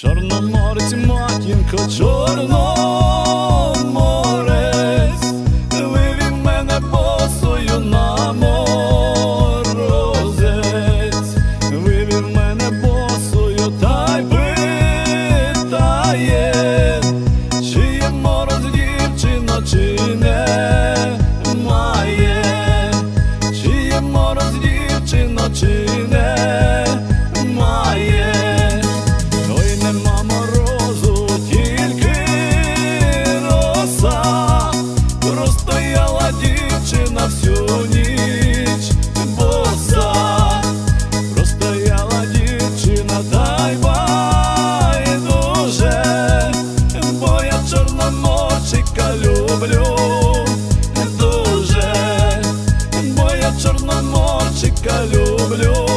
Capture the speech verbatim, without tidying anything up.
Чорноморець, матінко, Чорноморець, вивів мене босою на морозець, вивів мене босою, та й питає, чи є мороз, дівчино, чи не має, чи є мороз, дівчино, чи не має. Ой, нема морозу, тільки роса, простояла дівчина всю ніч боса, простояла дівчина, та й байдуже, бо я чорноморчика люблю дуже, бо я чорноморчика люблю.